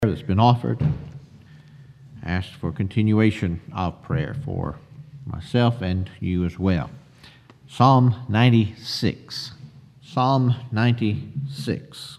That's been offered. Asked for continuation of prayer for myself and you as well. Psalm 96. Psalm 96.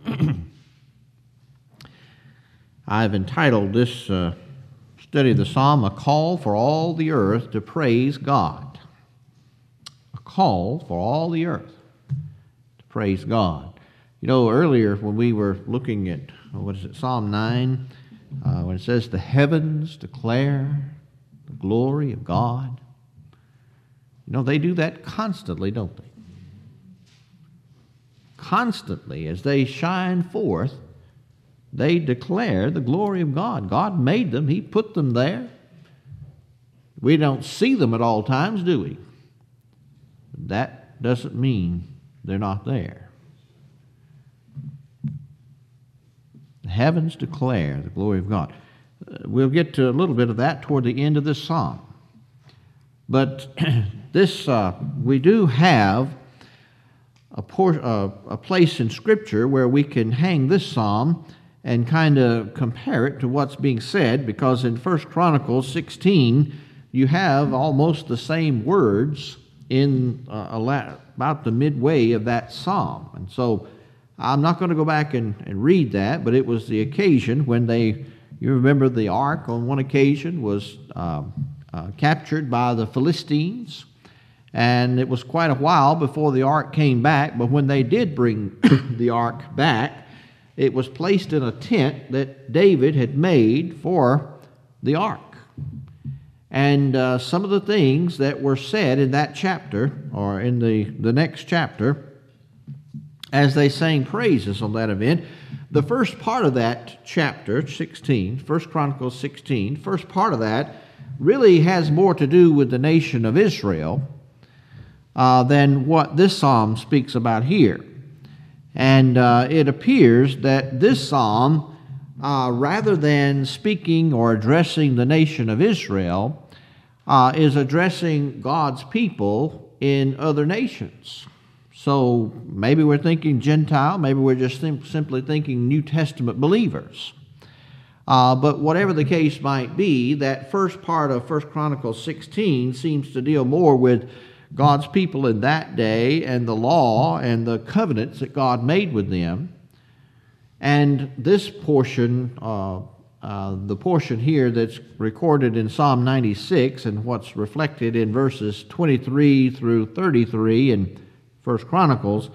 I've entitled this study of the psalm, A Call for All the Earth to Praise God. A call for all the earth to praise God. You know, earlier when we were looking at, Psalm 9, when it says, the heavens declare the glory of God. You know, they do that constantly, don't they? Constantly, as they shine forth, they declare the glory of God. God made them. He put them there. We don't see them at all times, do we? That doesn't mean they're not there. The heavens declare the glory of God. We'll get to a little bit of that toward the end of this psalm. But we do have a place in Scripture where we can hang this psalm and kind of compare it to what's being said, because in 1 Chronicles 16, you have almost the same words in about the midway of that psalm. And so I'm not going to go back and read that, but it was the occasion when you remember the ark on one occasion was captured by the Philistines, and it was quite a while before the ark came back, but when they did bring the ark back, it was placed in a tent that David had made for the ark. And some of the things that were said in that chapter, or in the next chapter, as they sang praises on that event, the first part of that chapter, 16, 1 Chronicles 16, first part of that really has more to do with the nation of Israel than what this psalm speaks about here. And it appears that this psalm, rather than speaking or addressing the nation of Israel, is addressing God's people in other nations. So maybe we're thinking Gentile, maybe we're just simply thinking New Testament believers. But whatever the case might be, that first part of 1 Chronicles 16 seems to deal more with God's people in that day and the law and the covenants that God made with them. And this portion, the portion here that's recorded in Psalm 96 and what's reflected in verses 23 through 33 in 1 Chronicles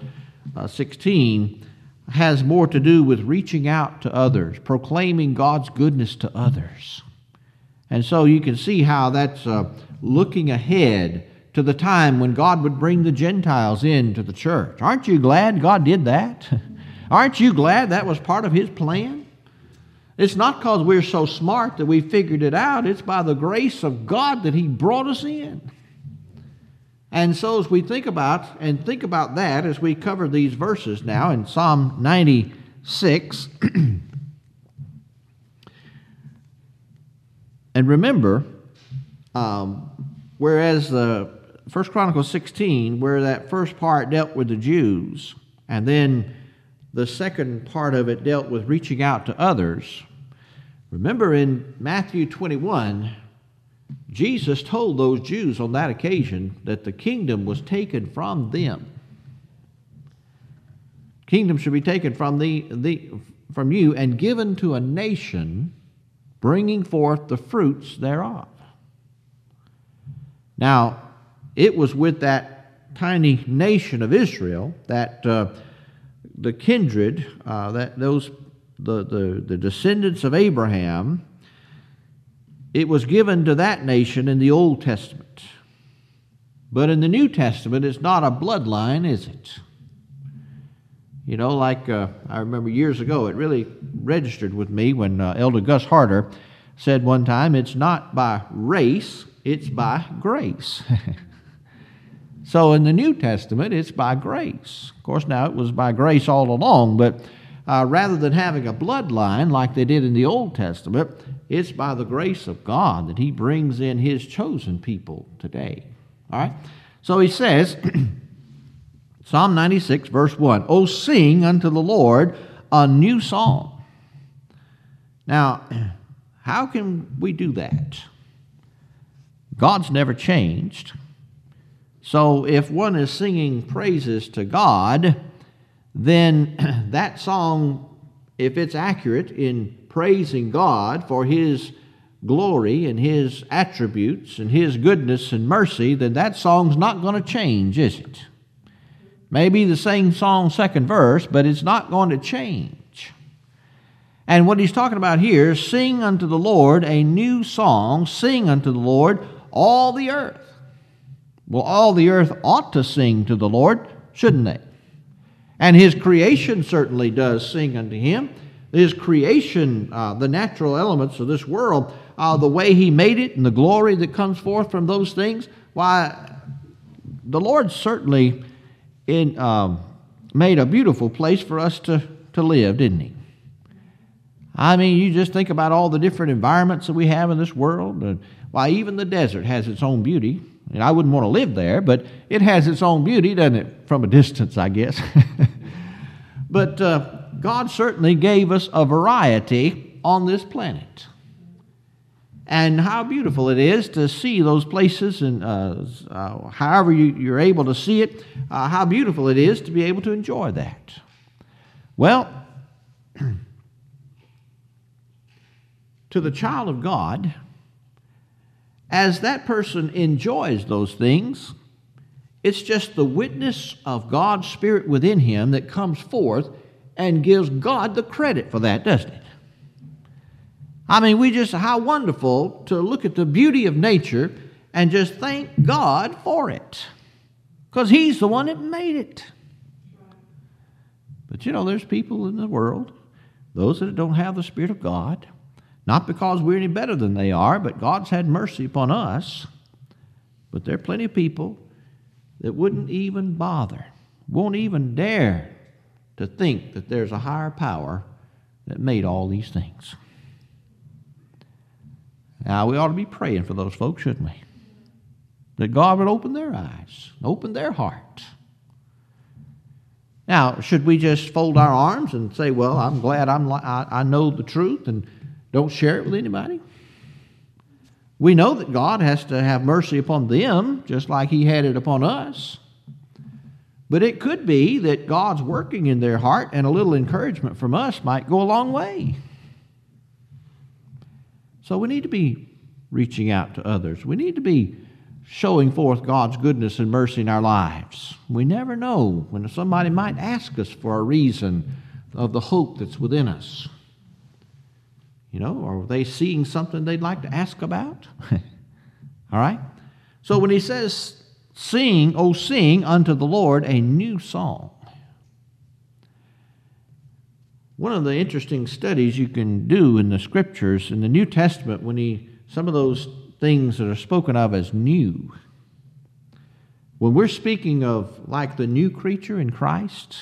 16, has more to do with reaching out to others, proclaiming God's goodness to others. And so you can see how that's looking ahead to the time when God would bring the Gentiles into the church. Aren't you glad God did that? Aren't you glad that was part of His plan? It's not because we're so smart that we figured it out. It's by the grace of God that He brought us in. And so as we think about that as we cover these verses now in Psalm 96, and remember, whereas the 1 Chronicles 16, where that first part dealt with the Jews, and then the second part of it dealt with reaching out to others, remember in Matthew 21, Jesus told those Jews on that occasion that the kingdom was taken from them. Kingdom should be taken from from you and given to a nation, bringing forth the fruits thereof. Now, it was with that tiny nation of Israel that the kindred, the descendants of Abraham, it was given to that nation in the Old Testament. But in the New Testament, it's not a bloodline, is it? You know, like I remember years ago, it really registered with me when Elder Gus Harder said one time, it's not by race, it's by grace. So in the New Testament, it's by grace. Of course, now it was by grace all along, but rather than having a bloodline like they did in the Old Testament, it's by the grace of God that He brings in His chosen people today. All right? So he says, Psalm 96, verse 1, O sing unto the Lord a new song. Now, how can we do that? God's never changed. So if one is singing praises to God, then that song, if it's accurate in praising God for His glory and His attributes and His goodness and mercy, then that song's not going to change, is it? Maybe the same song, second verse, but it's not going to change. And what he's talking about here is sing unto the Lord a new song, sing unto the Lord all the earth. Well, all the earth ought to sing to the Lord, shouldn't they? And His creation certainly does sing unto Him. His creation, the natural elements of this world, the way He made it and the glory that comes forth from those things, why, the Lord certainly made a beautiful place for us to live, didn't He? I mean, you just think about all the different environments that we have in this world. And why, even the desert has its own beauty. And I wouldn't want to live there, but it has its own beauty, doesn't it? From a distance, I guess. But God certainly gave us a variety on this planet. And how beautiful it is to see those places, and however you're able to see it, how beautiful it is to be able to enjoy that. Well, to the child of God, as that person enjoys those things, it's just the witness of God's Spirit within him that comes forth and gives God the credit for that, doesn't it? I mean, how wonderful to look at the beauty of nature and just thank God for it, because He's the one that made it. But there's people in the world, those that don't have the Spirit of God, not because we're any better than they are, but God's had mercy upon us. But there are plenty of people that wouldn't even bother, won't even dare to think that there's a higher power that made all these things. Now, we ought to be praying for those folks, shouldn't we? That God would open their eyes, open their heart. Now, should we just fold our arms and say, well, I'm glad I know the truth and don't share it with anybody? We know that God has to have mercy upon them, just like He had it upon us. But it could be that God's working in their heart, and a little encouragement from us might go a long way. So we need to be reaching out to others. We need to be showing forth God's goodness and mercy in our lives. We never know when somebody might ask us for a reason of the hope that's within us. Are they seeing something they'd like to ask about? All right? So when he says, sing, O sing unto the Lord a new song. One of the interesting studies you can do in the Scriptures, in the New Testament, some of those things that are spoken of as new, when we're speaking of like the new creature in Christ,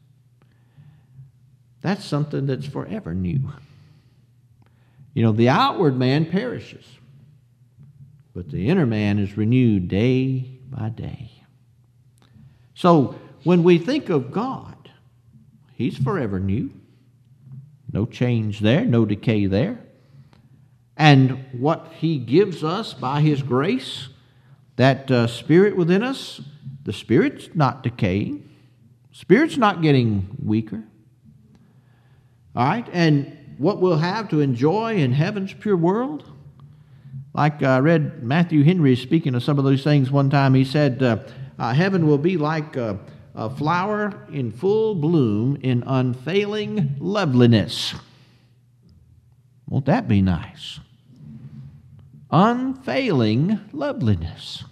that's something that's forever new. The outward man perishes, but the inner man is renewed day by day. So when we think of God, He's forever new. No change there, no decay there. And what He gives us by His grace, that Spirit within us, the Spirit's not decaying. Spirit's not getting weaker. All right? And what we'll have to enjoy in heaven's pure world, like I read Matthew Henry speaking of some of those things one time. He said, heaven will be like a flower in full bloom in unfailing loveliness. Won't that be nice? Unfailing loveliness.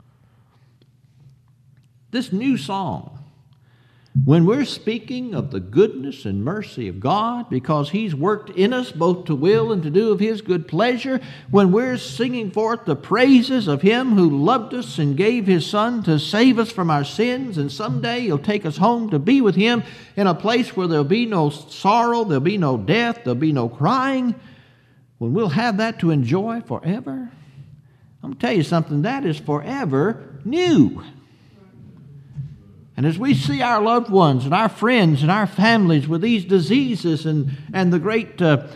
This new song, when we're speaking of the goodness and mercy of God, because He's worked in us both to will and to do of His good pleasure, when we're singing forth the praises of Him who loved us and gave His Son to save us from our sins, and someday He'll take us home to be with Him in a place where there'll be no sorrow, there'll be no death, there'll be no crying, when we'll have that to enjoy forever, I'm going to tell you something, that is forever new. And as we see our loved ones and our friends and our families with these diseases and the great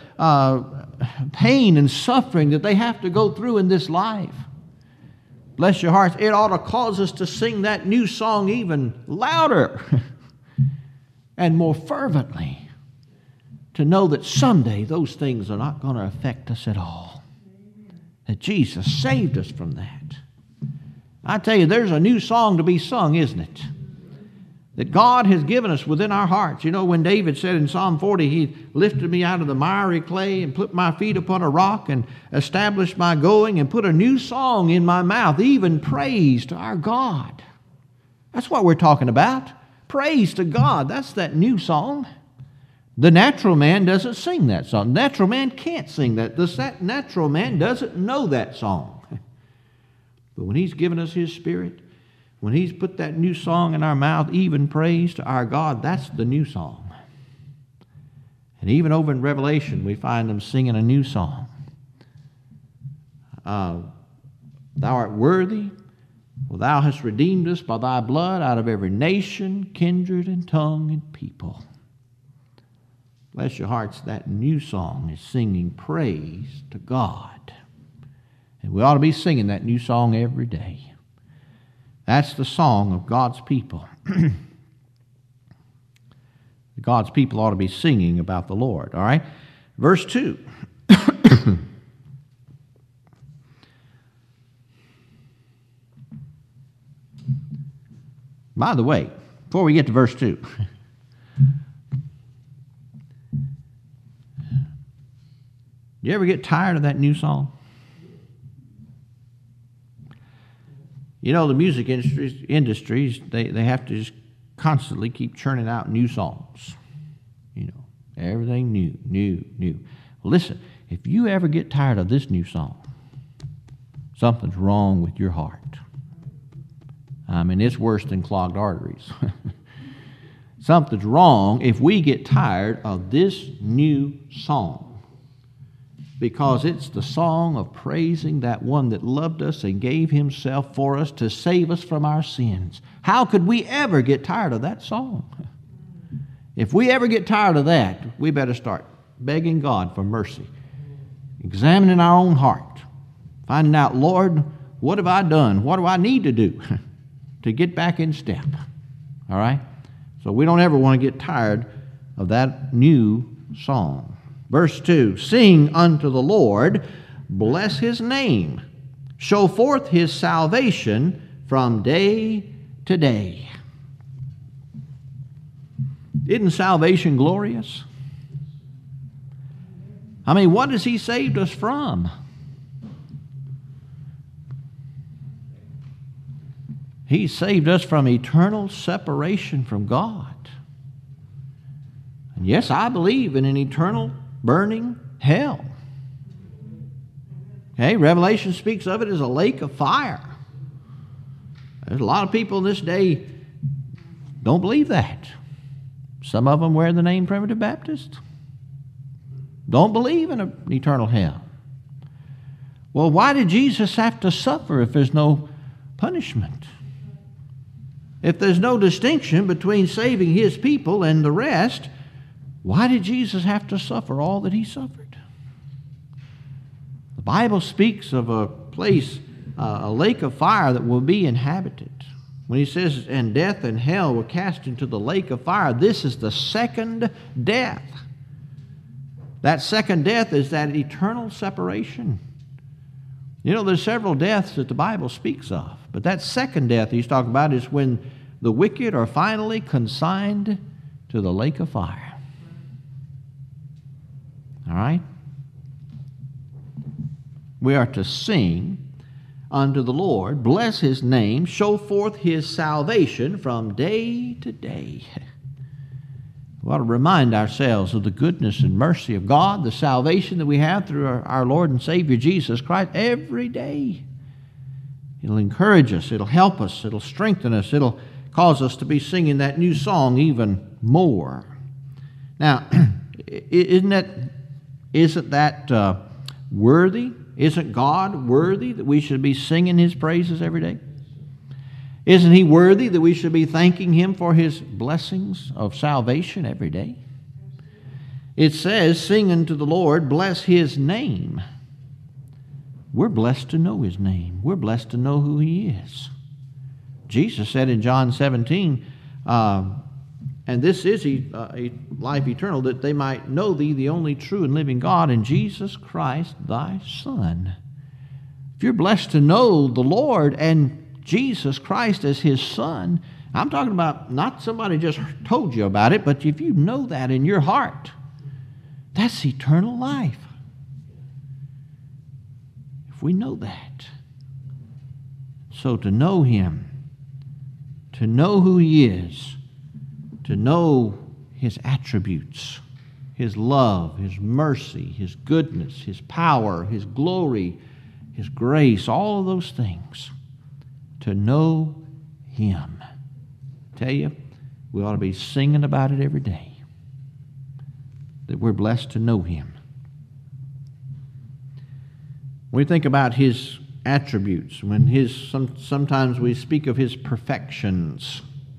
pain and suffering that they have to go through in this life, bless your hearts, it ought to cause us to sing that new song even louder and more fervently, to know that someday those things are not going to affect us at all. That Jesus saved us from that. I tell you, there's a new song to be sung, isn't it? That God has given us within our hearts. You know, when David said in Psalm 40, He lifted me out of the miry clay and put my feet upon a rock and established my going and put a new song in my mouth, even praise to our God. That's what we're talking about. Praise to God. That's that new song. The natural man doesn't sing that song. The natural man can't sing that. The natural man doesn't know that song. But when He's given us His Spirit, when He's put that new song in our mouth, even praise to our God, that's the new song. And even over in Revelation, we find them singing a new song. Thou art worthy, for Thou hast redeemed us by Thy blood out of every nation, kindred, and tongue, and people. Bless your hearts, that new song is singing praise to God. And we ought to be singing that new song every day. That's the song of God's people. God's people ought to be singing about the Lord. All right? Verse 2. By the way, before we get to verse 2, you ever get tired of that new song? You know, the music industries, they have to just constantly keep churning out new songs. You know, everything new. Listen, if you ever get tired of this new song, something's wrong with your heart. I mean, it's worse than clogged arteries. Something's wrong if we get tired of this new song. Because it's the song of praising that one that loved us and gave Himself for us to save us from our sins. How could we ever get tired of that song? If we ever get tired of that, we better start begging God for mercy, examining our own heart, finding out, Lord, what have I done? What do I need to do to get back in step? All right? So we don't ever want to get tired of that new song. Verse 2, sing unto the Lord, bless His name, show forth His salvation from day to day. Isn't salvation glorious? I mean, what has He saved us from? He saved us from eternal separation from God. And yes, I believe in an eternal burning hell. Okay, Revelation speaks of it as a lake of fire. There's a lot of people in this day don't believe that. Some of them wear the name Primitive Baptist. Don't believe in an eternal hell. Well, why did Jesus have to suffer if there's no punishment? If there's no distinction between saving His people and the rest, why did Jesus have to suffer all that He suffered? The Bible speaks of a place, a lake of fire that will be inhabited. When He says, and death and hell were cast into the lake of fire, this is the second death. That second death is that eternal separation. You know, there's several deaths that the Bible speaks of, but that second death He's talking about is when the wicked are finally consigned to the lake of fire. All right? We are to sing unto the Lord, bless His name, show forth His salvation from day to day. We ought to remind ourselves of the goodness and mercy of God, the salvation that we have through our Lord and Savior Jesus Christ every day. It'll encourage us, it'll help us, it'll strengthen us, it'll cause us to be singing that new song even more. Now, isn't that worthy? Isn't God worthy that we should be singing His praises every day? Isn't He worthy that we should be thanking Him for His blessings of salvation every day? It says, sing unto the Lord, bless His name. We're blessed to know His name. We're blessed to know who He is. Jesus said in John 17, and this is a life eternal, that they might know Thee, the only true and living God, and Jesus Christ, Thy Son. If you're blessed to know the Lord and Jesus Christ as His Son, I'm talking about not somebody just told you about it, but if you know that in your heart, that's eternal life. If we know that. So to know Him, to know who He is, to know His attributes, His love, His mercy, His goodness, His power, His glory, His grace, all of those things. To know Him. I tell you, we ought to be singing about it every day. That we're blessed to know Him. When we think about His attributes, sometimes we speak of His perfections.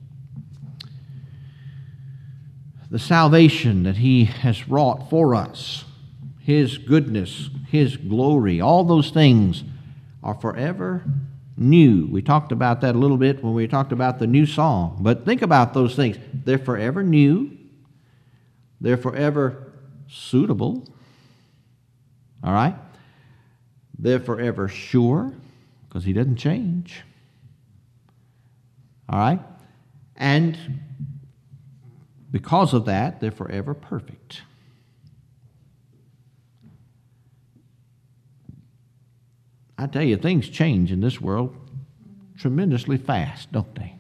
The salvation that He has wrought for us, His goodness, His glory, all those things are forever new. We talked about that a little bit when we talked about the new song. But think about those things. They're forever new. They're forever suitable. All right? They're forever sure, because He doesn't change. All right? And because of that, they're forever perfect. I tell you, things change in this world tremendously fast, don't they?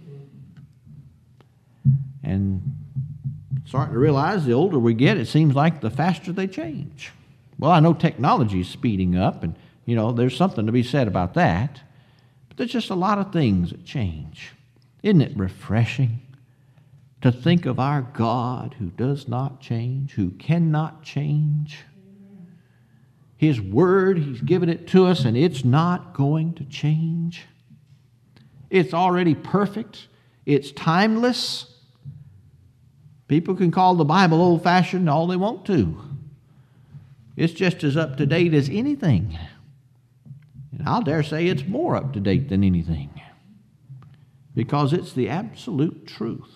And starting to realize the older we get, it seems like the faster they change. Well, I know technology is speeding up, and, there's something to be said about that. But there's just a lot of things that change. Isn't it refreshing to think of our God who does not change, who cannot change? His Word, He's given it to us, and it's not going to change. It's already perfect. It's timeless. People can call the Bible old-fashioned all they want to. It's just as up-to-date as anything. And I'll dare say it's more up-to-date than anything, because it's the absolute truth.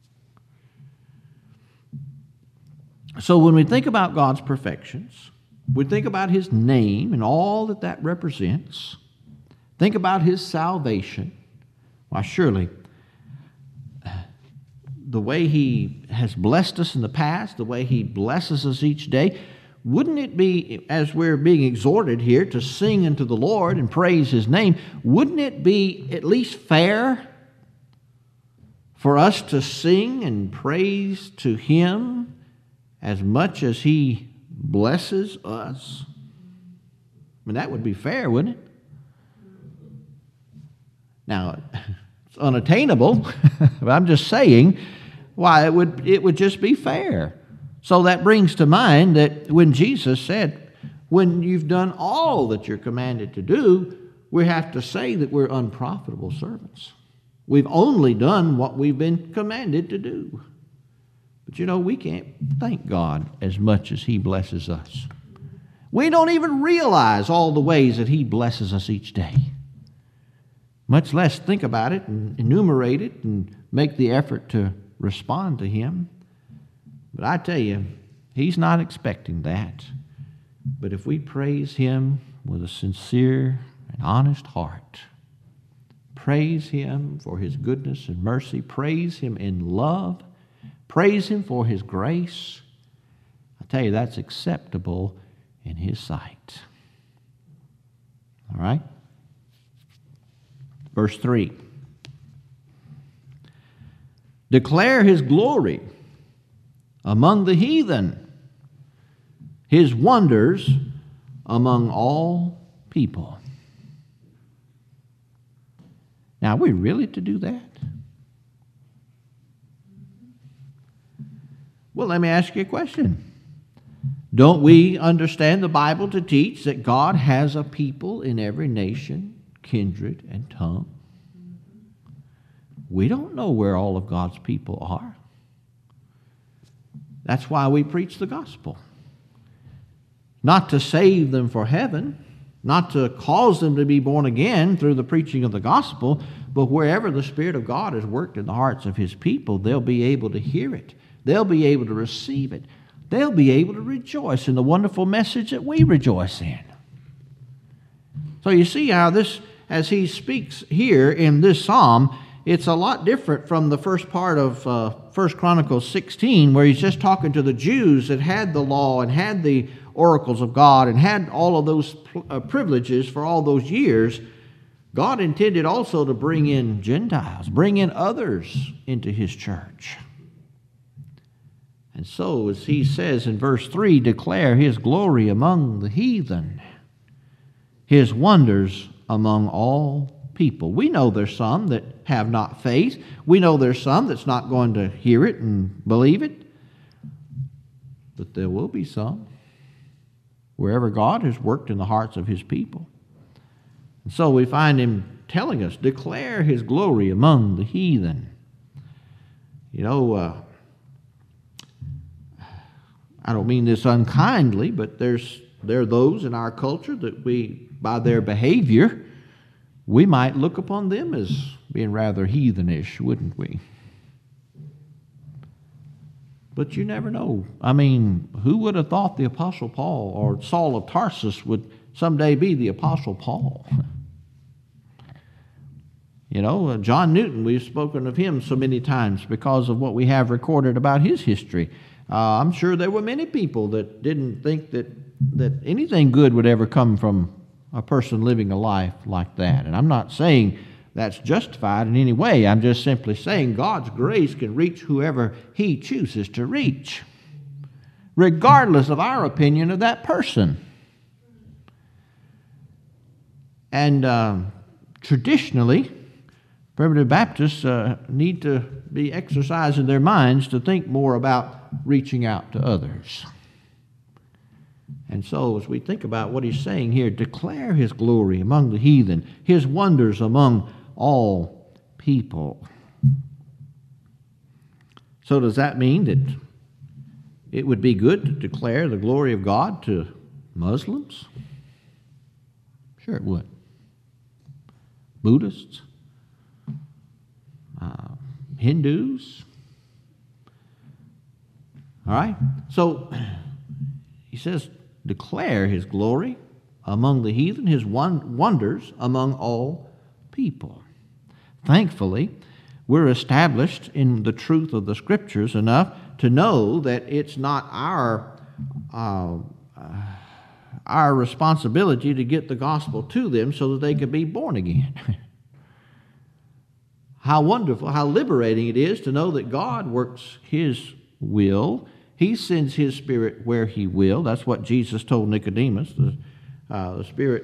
So when we think about God's perfections, we think about His name and all that that represents. Think about His salvation. Why, surely, the way He has blessed us in the past, the way He blesses us each day, wouldn't it be, as we're being exhorted here to sing unto the Lord and praise His name, wouldn't it be at least fair for us to sing and praise to Him as much as He blesses us? I mean, that would be fair, wouldn't it? Now, it's unattainable, but I'm just saying, why, it would just be fair. So that brings to mind that when Jesus said, when you've done all that you're commanded to do, we have to say that we're unprofitable servants. We've only done what we've been commanded to do. But we can't thank God as much as He blesses us. We don't even realize all the ways that He blesses us each day, much less think about it and enumerate it and make the effort to respond to Him. But I tell you, He's not expecting that. But if we praise Him with a sincere and honest heart, praise Him for His goodness and mercy, praise Him in love, praise Him for His grace, I tell you, that's acceptable in His sight. All right? Verse 3. Declare His glory among the heathen, His wonders among all people. Now, are we really to do that? Well, let me ask you a question. Don't we understand the Bible to teach that God has a people in every nation, kindred, and tongue? We don't know where all of God's people are. That's why we preach the gospel. Not to save them for heaven, not to cause them to be born again through the preaching of the gospel, but wherever the Spirit of God has worked in the hearts of His people, they'll be able to hear it. They'll be able to receive it. They'll be able to rejoice in the wonderful message that we rejoice in. So you see how this, as he speaks here in this psalm, it's a lot different from the first part of 1 Chronicles 16, where he's just talking to the Jews that had the law and had the oracles of God and had all of those privileges for all those years. God intended also to bring in Gentiles, bring in others into His church. And so, as he says in verse 3, declare His glory among the heathen, His wonders among all people. We know there's some that have not faith. We know there's some that's not going to hear it and believe it. But there will be some, wherever God has worked in the hearts of His people. And so we find Him telling us, declare His glory among the heathen. You know, I don't mean this unkindly, but there are those in our culture that we, by their behavior, we might look upon them as being rather heathenish, wouldn't we? But you never know. I mean, who would have thought the Apostle Paul or Saul of Tarsus would someday be the Apostle Paul? You know, John Newton, we've spoken of him so many times because of what we have recorded about his history. I'm sure there were many people that didn't think that anything good would ever come from a person living a life like that. And I'm not saying that's justified in any way. I'm just simply saying God's grace can reach whoever He chooses to reach, regardless of our opinion of that person. And traditionally, Primitive Baptists need to be exercising their minds to think more about reaching out to others. And so as we think about what he's saying here, declare His glory among the heathen, His wonders among all people. So does that mean that it would be good to declare the glory of God to Muslims? Sure it would. Buddhists? Hindus? All right? So he says, declare His glory among the heathen, His wonders among all people. Thankfully, we're established in the truth of the Scriptures enough to know that it's not our responsibility to get the gospel to them so that they can be born again. How wonderful, how liberating it is to know that God works His will. He sends His Spirit where He will. That's what Jesus told Nicodemus. The Spirit,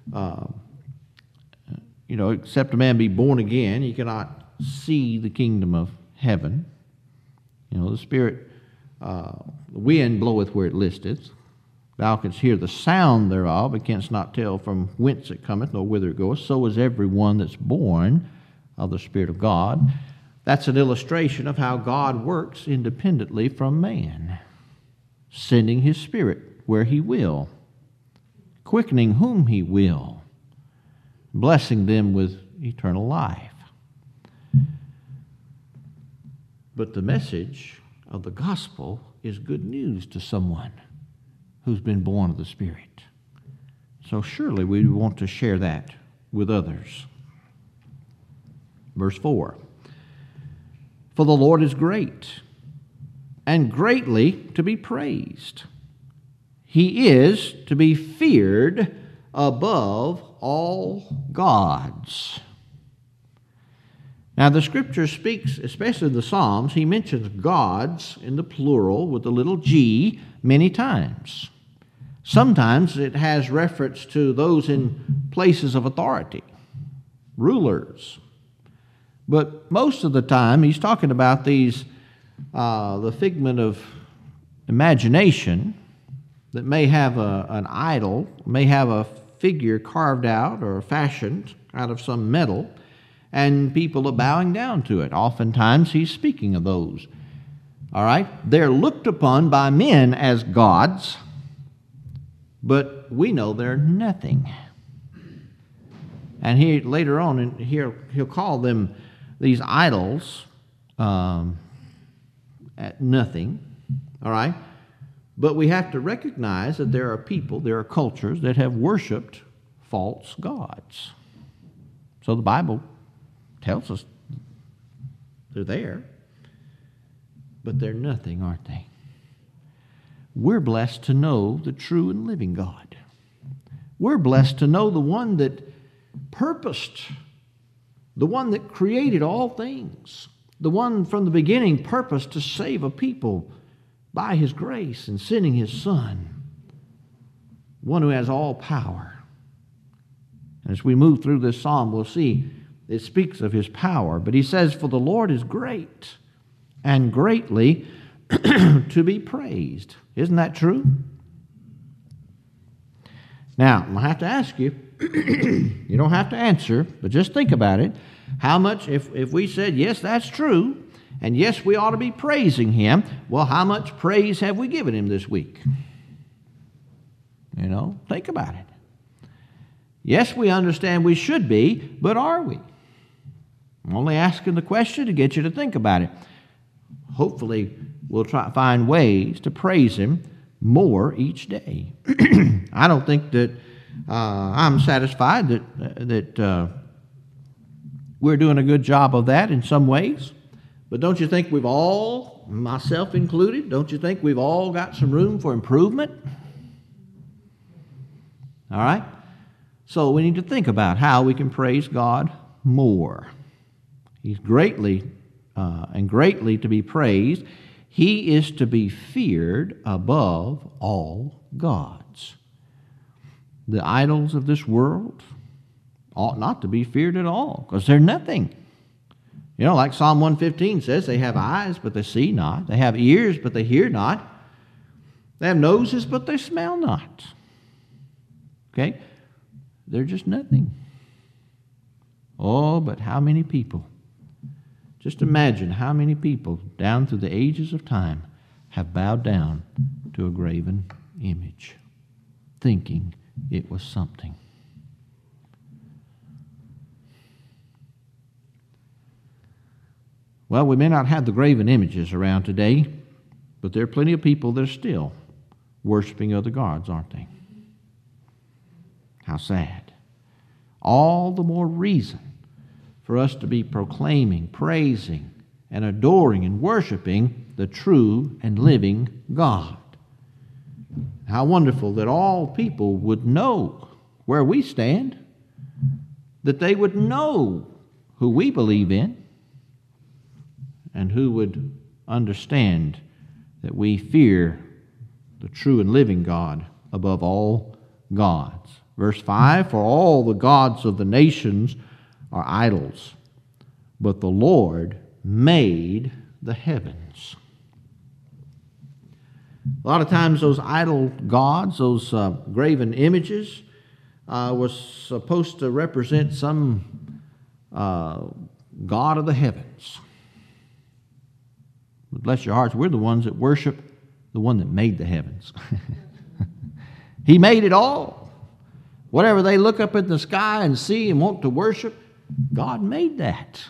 except a man be born again, he cannot see the kingdom of heaven. The Spirit, the wind bloweth where it listeth. Thou canst hear the sound thereof, but canst not tell from whence it cometh, nor whither it goeth. So is every one that's born of the Spirit of God. That's an illustration of how God works independently from man, sending His Spirit where He will, quickening whom He will, blessing them with eternal life. But the message of the gospel is good news to someone who's been born of the Spirit. So surely we want to share that with others. Verse 4, for the Lord is great, and greatly to be praised. He is to be feared above all gods. Now the Scripture speaks, especially in the Psalms, he mentions gods in the plural with a little g many times. Sometimes it has reference to those in places of authority, rulers. But most of the time, he's talking about these, the figment of imagination that may have an idol, may have a figure carved out or fashioned out of some metal, and people are bowing down to it. Oftentimes he's speaking of those. All right? They're looked upon by men as gods, but we know they're nothing. And he later on, he'll call them, these idols, at nothing. All right? But we have to recognize that there are people, there are cultures that have worshiped false gods. So the Bible tells us they're there, but they're nothing, aren't they? We're blessed to know the true and living God. We're blessed to know the one that purposed, the one that created all things, the one from the beginning purposed to save a people by his grace and sending his Son, one who has all power. And as we move through this psalm, we'll see it speaks of his power. But he says, "For the Lord is great and greatly to be praised." Isn't that true? Now, I'm going to have to ask you, you don't have to answer, but just think about it. How much, if we said, yes, that's true, and yes, we ought to be praising him, well, how much praise have we given him this week? Think about it. Yes, we understand we should be, but are we? I'm only asking the question to get you to think about it. Hopefully, we'll try to find ways to praise him more each day. I don't think that I'm satisfied that we're doing a good job of that in some ways. But don't you think we've all, myself included, don't you think we've all got some room for improvement? All right? So we need to think about how we can praise God more. He's greatly and greatly to be praised. He is to be feared above all gods. The idols of this world ought not to be feared at all, because they're nothing. Like Psalm 115 says, they have eyes, but they see not. They have ears, but they hear not. They have noses, but they smell not. Okay? They're just nothing. Oh, but how many people, just imagine how many people down through the ages of time have bowed down to a graven image, thinking it was something. Well, we may not have the graven images around today, but there are plenty of people that are still worshiping other gods, aren't they? How sad. All the more reason for us to be proclaiming, praising, and adoring and worshiping the true and living God. How wonderful that all people would know where we stand, that they would know who we believe in, and who would understand that we fear the true and living God above all gods. Verse 5, "For all the gods of the nations are idols, but the Lord made the heavens." A lot of times those idol gods, those graven images, was supposed to represent some god of the heavens. But bless your hearts, we're the ones that worship the one that made the heavens. He made it all. Whatever they look up at the sky and see and want to worship, God made that.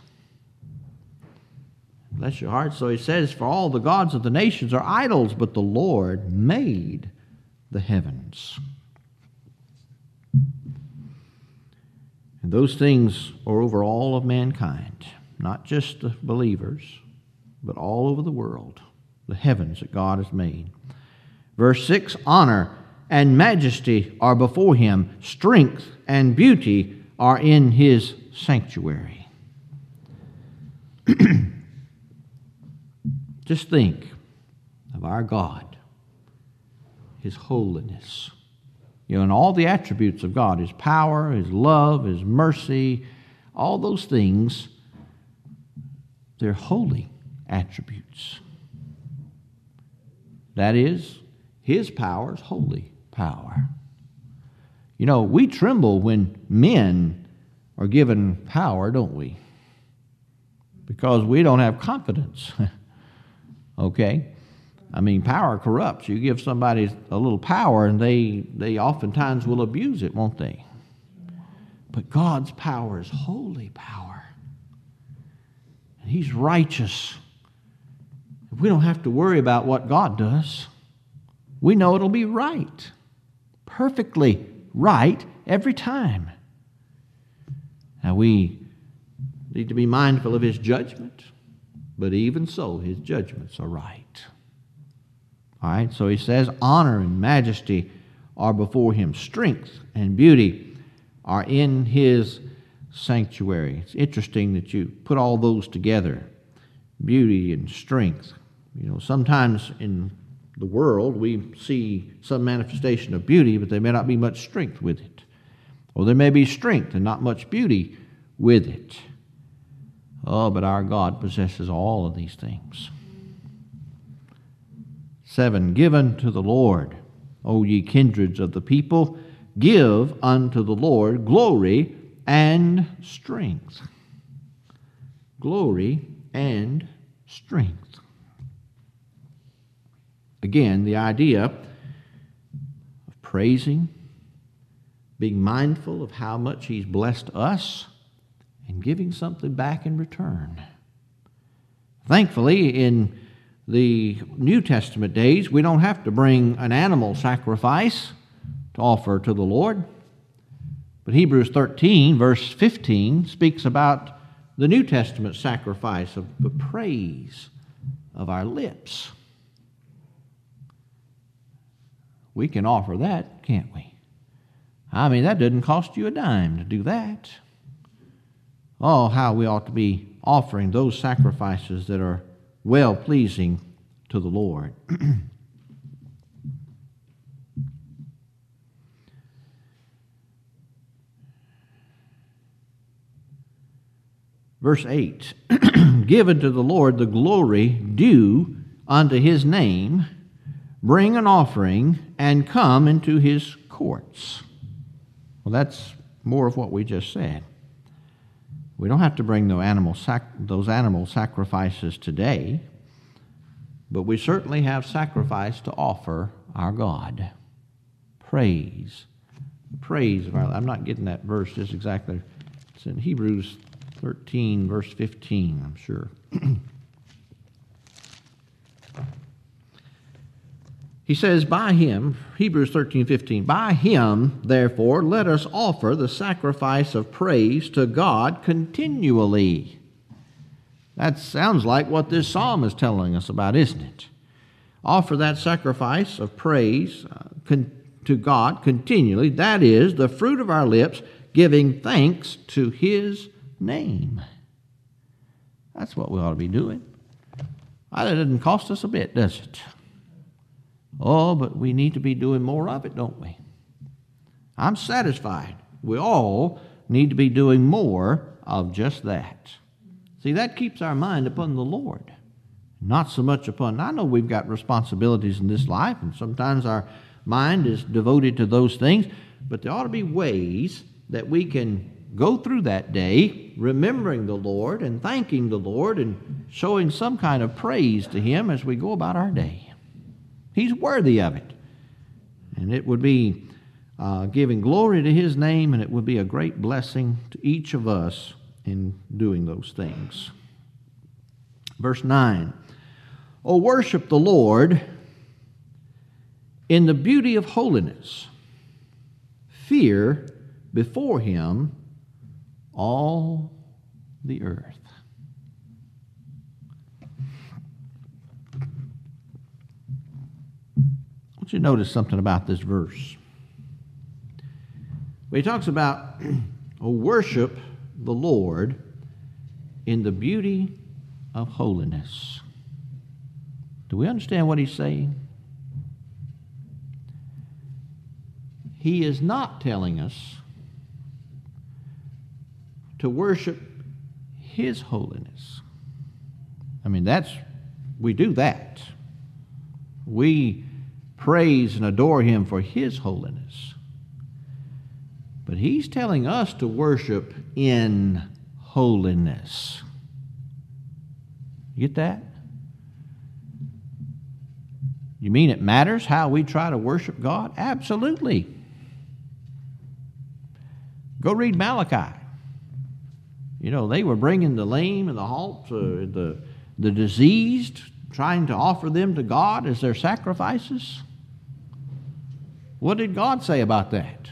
Bless your heart. So he says, "For all the gods of the nations are idols, but the Lord made the heavens." And those things are over all of mankind, not just the believers, but all over the world, the heavens that God has made. Verse 6, "Honor and majesty are before him. Strength and beauty are in his sanctuary." Just think of our God, his holiness. And all the attributes of God, his power, his love, his mercy, all those things, they're holy attributes. That is, his power is holy power. We tremble when men are given power, don't we? because we don't have confidence. Okay? I mean, power corrupts. You give somebody a little power, and they oftentimes will abuse it, won't they? But God's power is holy power. And He's righteous. We don't have to worry about what God does. We know it'll be right. Perfectly right every time. Now, we need to be mindful of His judgment, but even so, His judgments are right. All right, so He says, honor and majesty are before Him. Strength and beauty are in His sanctuary. It's interesting that you put all those together, beauty and strength. You know, sometimes in the world we see some manifestation of beauty, but there may not be much strength with it. Or there may be strength and not much beauty with it. Oh, but our God possesses all of these things. 7, give unto the Lord, O ye kindreds of the people, give unto the Lord glory and strength. Glory and strength. Again, the idea of praising, being mindful of how much He's blessed us, and giving something back in return. Thankfully, in the New Testament days, we don't have to bring an animal sacrifice to offer to the Lord. But Hebrews 13, verse 15, speaks about the New Testament sacrifice of the praise of our lips. We can offer that, can't we? I mean, that doesn't cost you a dime to do that. Oh, how we ought to be offering those sacrifices that are well-pleasing to the Lord. Verse 8, give unto the Lord the glory due unto His name, bring an offering, and come into His courts. Well, that's more of what we just said. We don't have to bring those animal sacrifices today, but we certainly have sacrifice to offer our God. Praise. Praise of our... I'm not getting that verse just exactly. It's in Hebrews 13, verse 15, I'm sure. He says, by Him, Hebrews 13:15, by Him, therefore, let us offer the sacrifice of praise to God continually. That sounds like what this psalm is telling us about, isn't it? Offer that sacrifice of praise to God continually. That is, the fruit of our lips, giving thanks to His name. That's what we ought to be doing. That doesn't cost us a bit, does it? Oh, but we need to be doing more of it, don't we? I'm satisfied. We all need to be doing more of just that. See, that keeps our mind upon the Lord, not so much upon... I know we've got responsibilities in this life, and sometimes our mind is devoted to those things, but there ought to be ways that we can go through that day remembering the Lord and thanking the Lord and showing some kind of praise to Him as we go about our day. He's worthy of it. And it would be giving glory to His name, and it would be a great blessing to each of us in doing those things. Verse 9, O worship the Lord in the beauty of holiness. Fear before Him all the earth. I want you to notice something about this verse. When he talks about worship the Lord in the beauty of holiness. Do we understand what he's saying? He is not telling us to worship His holiness. I mean, we do that. We praise and adore Him for His holiness. But He's telling us to worship in holiness. Get that? You mean it matters how we try to worship God? Absolutely. Go read Malachi. You know, they were bringing the lame and the halt, the diseased, trying to offer them to God as their sacrifices. What did God say about that?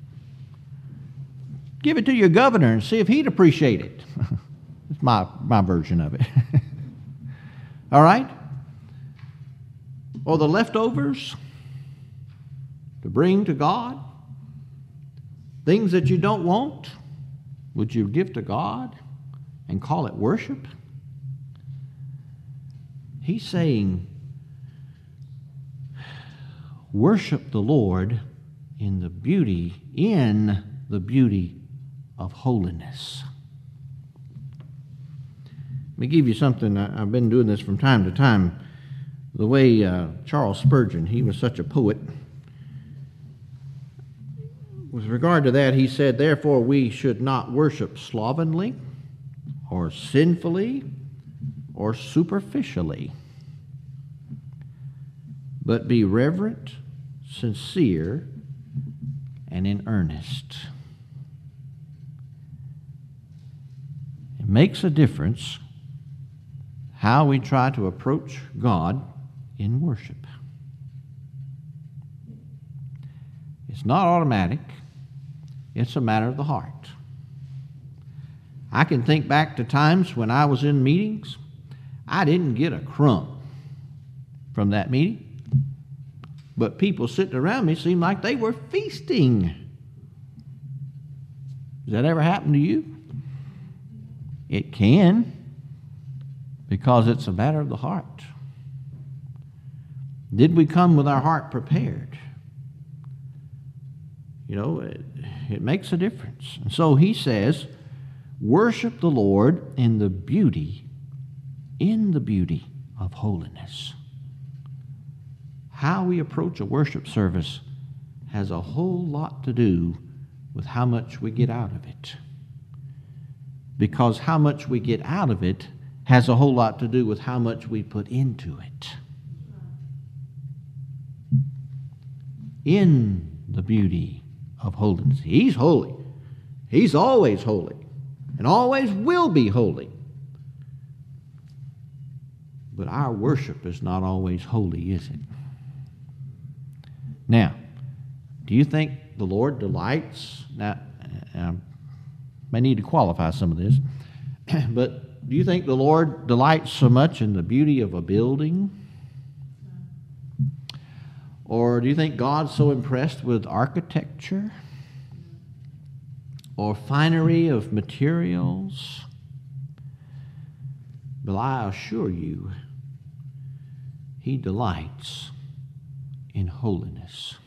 Give it to your governor and see if he'd appreciate it. That's my version of it. All right? Or the leftovers to bring to God. Things that you don't want, would you give to God and call it worship? He's saying, worship the Lord in the beauty of holiness. Let me give you something. I've been doing this from time to time. The way Charles Spurgeon, he was such a poet. With regard to that, he said, therefore we should not worship slovenly or sinfully or superficially, but be reverent, sincere, and in earnest. It makes a difference how we try to approach God in worship. It's not automatic. It's a matter of the heart. I can think back to times when I was in meetings, I didn't get a crumb from that meeting, but people sitting around me seemed like they were feasting. Does that ever happen to you? It can, because it's a matter of the heart. Did we come with our heart prepared? You know, it makes a difference. And so he says, worship the Lord in the beauty of holiness. How we approach a worship service has a whole lot to do with how much we get out of it. Because how much we get out of it has a whole lot to do with how much we put into it. In the beauty of holiness. He's holy. He's always holy and always will be holy. But our worship is not always holy, is it? Now, do you think the Lord delights? Now, I may need to qualify some of this, but do you think the Lord delights so much in the beauty of a building? Or do you think God's so impressed with architecture or finery of materials? But I assure you, He delights in holiness.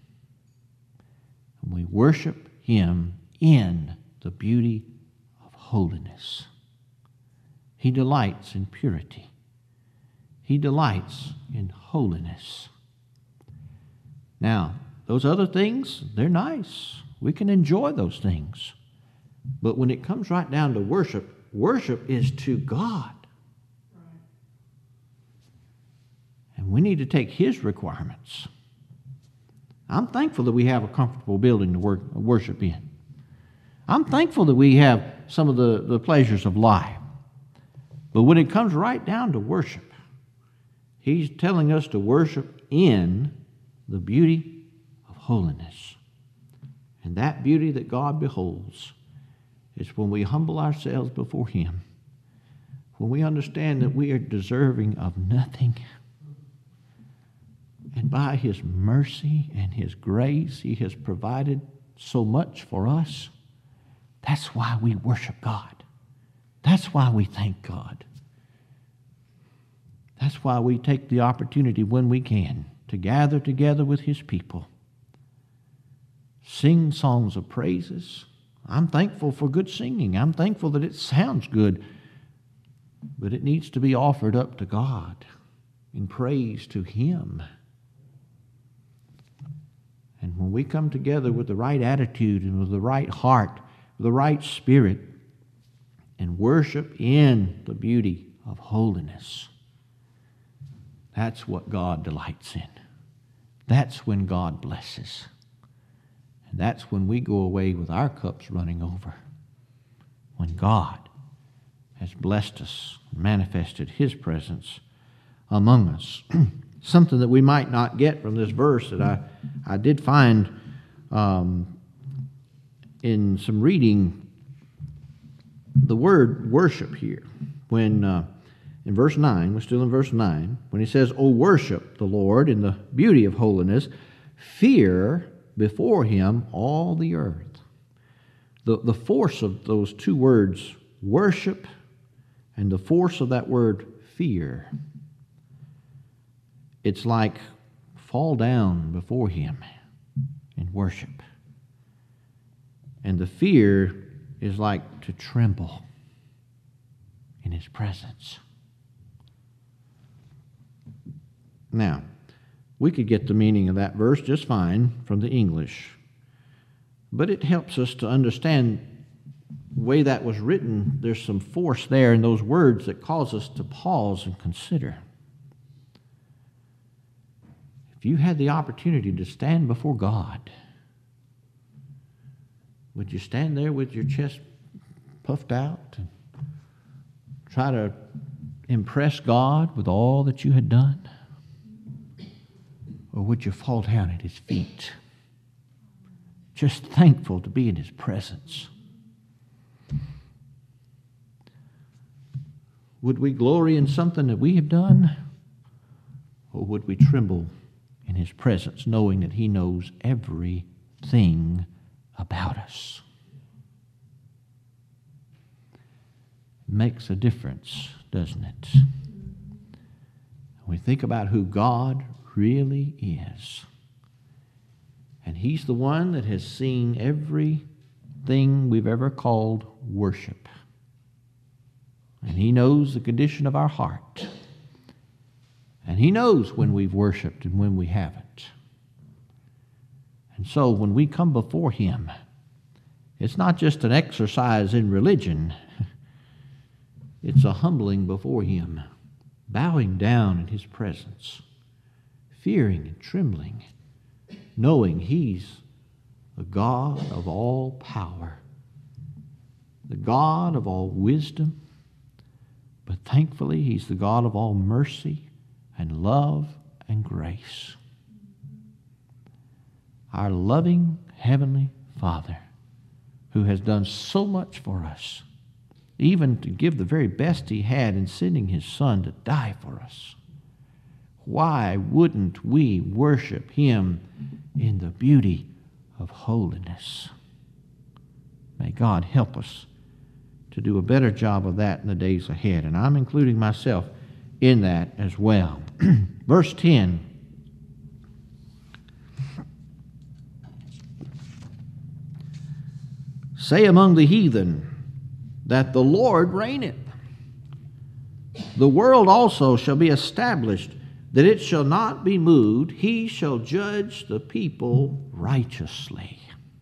And we worship Him in the beauty of holiness. He delights in purity. He delights in holiness. Now, those other things, they're nice. We can enjoy those things. But when it comes right down to worship, worship is to God. And we need to take His requirements. I'm thankful that we have a comfortable building to worship in. I'm thankful that we have some of the pleasures of life. But when it comes right down to worship, He's telling us to worship in the beauty of holiness. And that beauty that God beholds is when we humble ourselves before Him, when we understand that we are deserving of nothing, and by His mercy and His grace, He has provided so much for us. That's why we worship God. That's why we thank God. That's why we take the opportunity when we can to gather together with His people, sing songs of praises. I'm thankful for good singing. I'm thankful that it sounds good, but it needs to be offered up to God in praise to Him. And when we come together with the right attitude and with the right heart, with the right spirit, and worship in the beauty of holiness. That's what God delights in. That's when God blesses. And that's when we go away with our cups running over. When God has blessed us and manifested His presence among us. Something that we might not get from this verse that I did find in some reading, the word worship here. When in verse 9, we're still in verse 9, when he says, "O worship the Lord in the beauty of holiness, fear before Him all the earth." The force of those two words, worship, and the force of that word, fear, it's like fall down before Him in worship. And the fear is like to tremble in His presence. Now, we could get the meaning of that verse just fine from the English, but it helps us to understand the way that was written. There's some force there in those words that cause us to pause and consider. If you had the opportunity to stand before God, would you stand there with your chest puffed out and try to impress God with all that you had done? Or would you fall down at His feet, just thankful to be in His presence? Would we glory in something that we have done? Or would we tremble in His presence, knowing that He knows everything about us? It makes a difference, doesn't it? We think about who God really is. And He's the one that has seen everything we've ever called worship. And He knows the condition of our heart. And He knows when we've worshiped and when we haven't. And so when we come before Him, it's not just an exercise in religion. It's a humbling before Him, bowing down in His presence, fearing and trembling, knowing He's the God of all power, the God of all wisdom, but thankfully He's the God of all mercy and love and grace. Our loving Heavenly Father, who has done so much for us, even to give the very best He had in sending His Son to die for us. Why wouldn't we worship Him in the beauty of holiness? May God help us to do a better job of that in the days ahead. And I'm including myself in that as well. Verse 10. Say among the heathen that the Lord reigneth. The world also shall be established, that it shall not be moved. He shall judge the people righteously.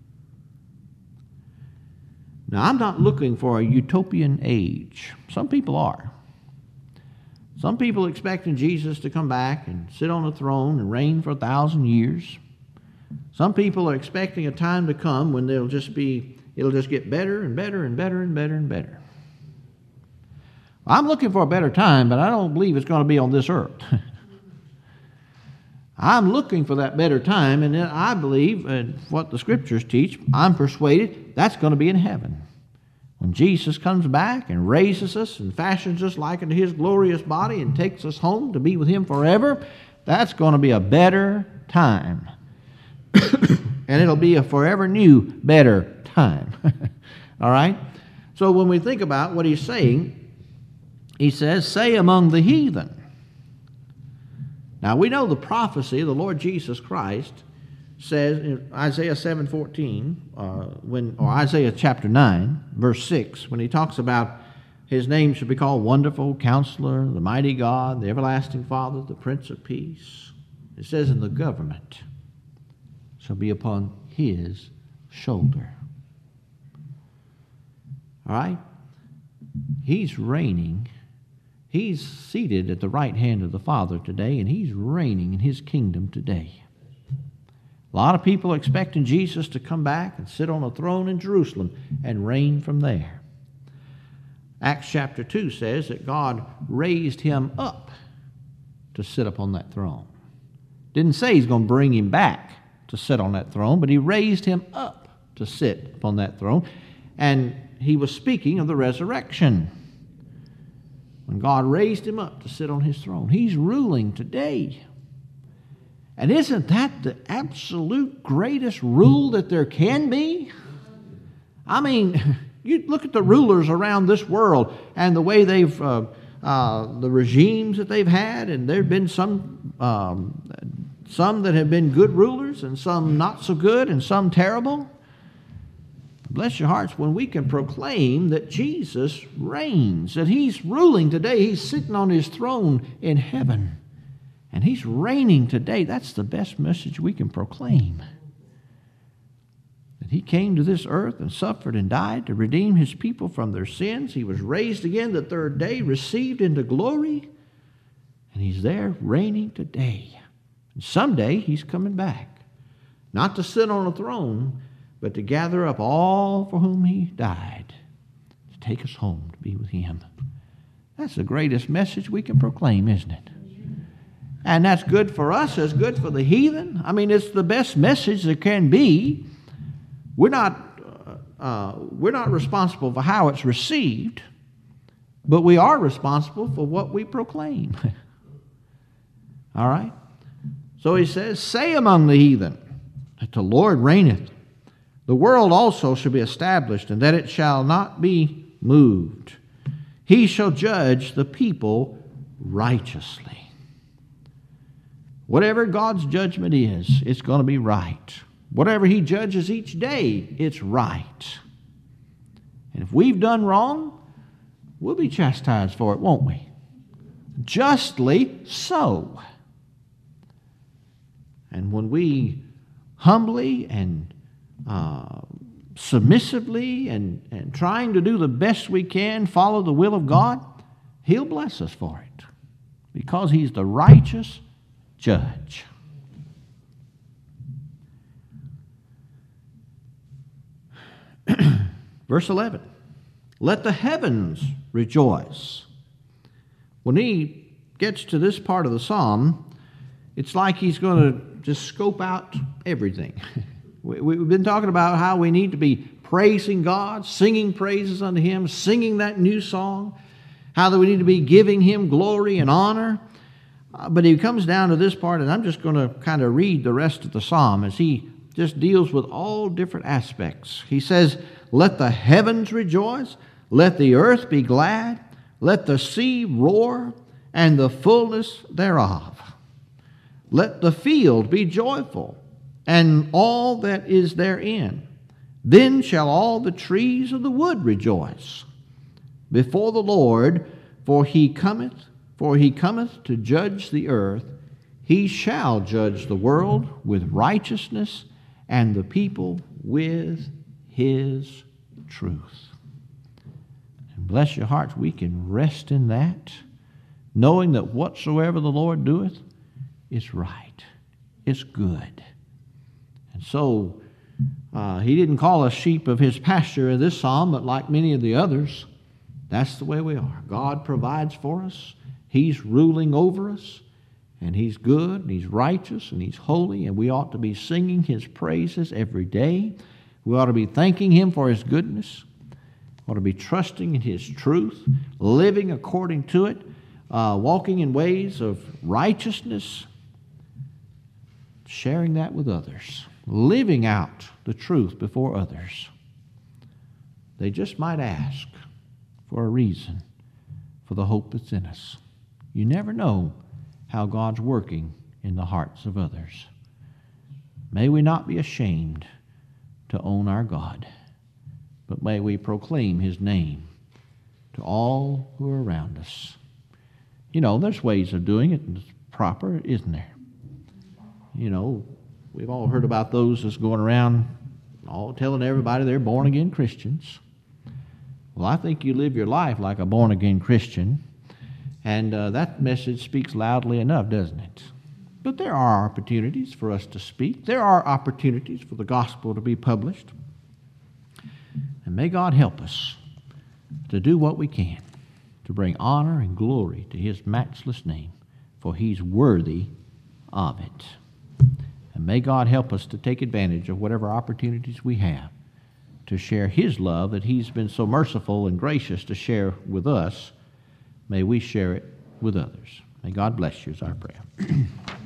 Now, I'm not looking for a utopian age. Some people are. Some people expecting Jesus to come back and sit on the throne and reign for 1,000 years. Some people are expecting a time to come when it'll just get better and better and better and better and better. I'm looking for a better time, but I don't believe it's going to be on this earth. I'm looking for that better time, and I believe, and what the Scriptures teach, I'm persuaded that's going to be in heaven. When Jesus comes back and raises us and fashions us like unto His glorious body and takes us home to be with Him forever, that's going to be a better time. And it'll be a forever new, better time. All right? So when we think about what He's saying, He says, say among the heathen. Now, we know the prophecy of the Lord Jesus Christ says in Isaiah 7:14, or Isaiah chapter 9, verse 6, when He talks about His name should be called Wonderful Counselor, the Mighty God, the Everlasting Father, the Prince of Peace. It says, and the government shall be upon His shoulder. All right? He's reigning He's seated at the right hand of the Father today, and He's reigning in His kingdom today. A lot of people are expecting Jesus to come back and sit on a throne in Jerusalem and reign from there. Acts chapter 2 says that God raised Him up to sit upon that throne. Didn't say He's going to bring Him back to sit on that throne, but He raised Him up to sit upon that throne. And He was speaking of the resurrection. When God raised Him up to sit on His throne, He's ruling today. And isn't that the absolute greatest rule that there can be? I mean, you look at the rulers around this world and the way they've, the regimes that they've had, and there have been some that have been good rulers and some not so good and some terrible. Bless your hearts, when we can proclaim that Jesus reigns, that He's ruling today, He's sitting on His throne in heaven. And He's reigning today. That's the best message we can proclaim. That He came to this earth and suffered and died to redeem His people from their sins. He was raised again the third day, received into glory. And He's there reigning today. And someday He's coming back. Not to sit on a throne, but to gather up all for whom He died. To take us home to be with Him. That's the greatest message we can proclaim, isn't it? And that's good for us, it's good for the heathen. I mean, it's the best message there can be. We're not responsible for how it's received, but we are responsible for what we proclaim. All right? So he says, say among the heathen that the Lord reigneth. The world also shall be established, and that it shall not be moved. He shall judge the people righteously. Whatever God's judgment is, it's going to be right. Whatever He judges each day, it's right. And if we've done wrong, we'll be chastised for it, won't we? Justly so. And when we humbly and submissively and trying to do the best we can, follow the will of God, He'll bless us for it. Because He's the righteous judge. Verse 11. Let the heavens rejoice. When he gets to this part of the psalm, it's like he's going to just scope out everything. We've been talking about how we need to be praising God, singing praises unto Him, singing that new song, how that we need to be giving Him glory and honor. But he comes down to this part, and I'm just going to kind of read the rest of the psalm as he just deals with all different aspects. He says, let the heavens rejoice, let the earth be glad, let the sea roar, and the fullness thereof. Let the field be joyful, and all that is therein. Then shall all the trees of the wood rejoice before the Lord, for He cometh to judge the earth. He shall judge the world with righteousness, and the people with His truth. And bless your hearts, we can rest in that, knowing that whatsoever the Lord doeth is right. It's good. And so, He didn't call us sheep of His pasture in this psalm, but like many of the others, that's the way we are. God provides for us. He's ruling over us, and He's good, and He's righteous, and He's holy, and we ought to be singing His praises every day. We ought to be thanking Him for His goodness. We ought to be trusting in His truth, living according to it, walking in ways of righteousness, sharing that with others, living out the truth before others. They just might ask for a reason for the hope that's in us. You never know how God's working in the hearts of others. May we not be ashamed to own our God, but may we proclaim His name to all who are around us. You know, there's ways of doing it, and it's proper, isn't there? You know, we've all heard about those that's going around all telling everybody they're born-again Christians. Well, I think you live your life like a born-again Christian, And that message speaks loudly enough, doesn't it? But there are opportunities for us to speak. There are opportunities for the gospel to be published. And may God help us to do what we can to bring honor and glory to His matchless name, for He's worthy of it. And may God help us to take advantage of whatever opportunities we have to share His love that He's been so merciful and gracious to share with us. May we share it with others. May God bless you is our prayer.